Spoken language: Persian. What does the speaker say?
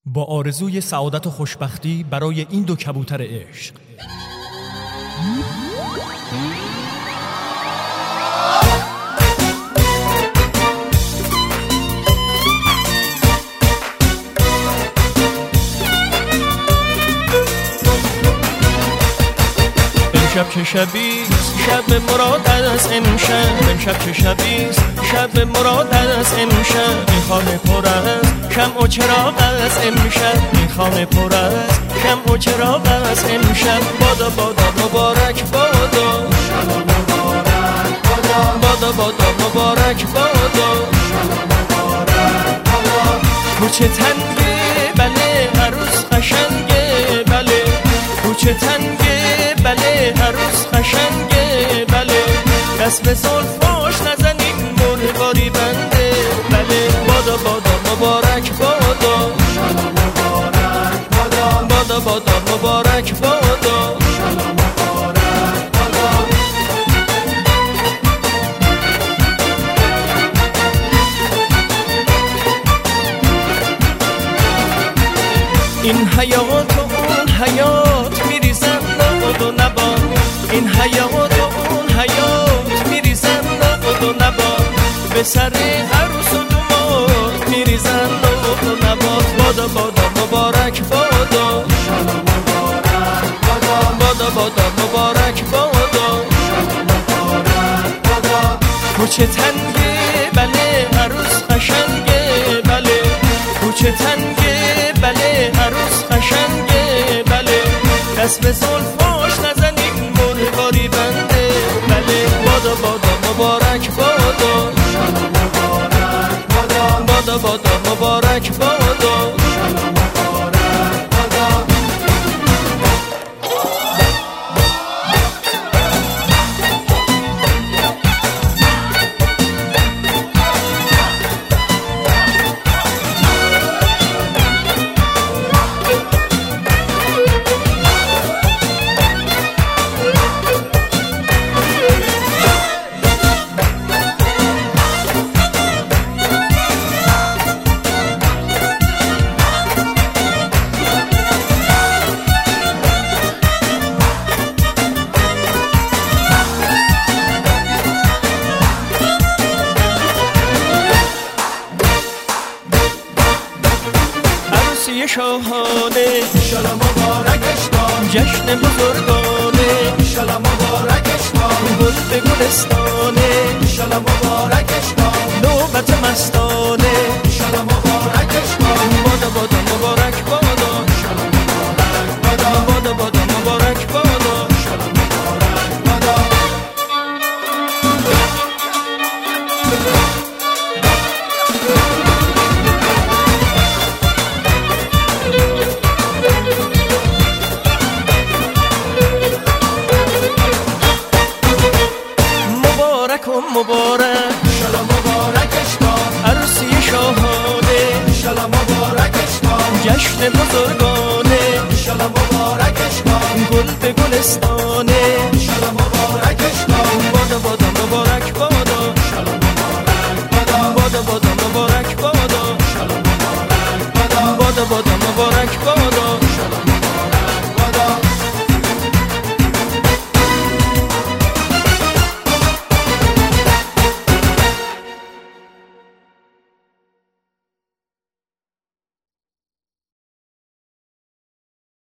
با آرزوی سعادت و خوشبختی برای این دو کبوتر عشق. امشب که شبیست شب مراد از امشب، امشب که شبیست شب مراد از امشب. این خانه پر از شمع و چراغ از امشب، این خانه پر از شمع و چراغ از امشب. بادا بادا مبارک بادا، بادا بادا مبارک بادا. کوچه تنگه بله عروس قشنگه بله، کوچه تنگه بله عروس قشنگه بله. دست به زلفاش نزنین مرغاری بنده بله. بادا بادا مبارک بادا، بادا بادا مبارک بادا. این حیات و اون حیات میریزن نبود و نباد، این حیات و اون حیات میریزن نبود و نباد. به سر عروس و دومات میریزن نبود و نباد. بادا بادا مبارک بادا، بادا بادا مبارک بادا. کوچه تنگه بله عروس قشنگه بله، کوچه تنگه بله عروس قشنگه بله. دست به زلفاش نزنین مرغاری بنده بله. بادا بادا مبارک بادا، بادا بادا مبارک بادا. شاهانه انشالله مبارکش باد، جشن بزرگانه انشالله مبارکش باد. گل به گلستانه انشالله مبارکش باد، نوبت مستانه انشالله مبارکش باد. بادا بادا مبارک بادا، انشالله مبارک بادا، بادا بادا مبارک بادا، انشالله مبارک بادا. مبارک انشالله مبارکش باد، عروسی شاهانه انشالله مبارکش باد. جشن بزرگانه انشالله مبارکش باد، گل به گلستانه انشالله مبارکش باد. بادا بادا مبارک بادا، انشالله مبارک بادا، بادا بادا مبارک بادا، انشالله مبارک بادا، بادا بادا مبارک بادا.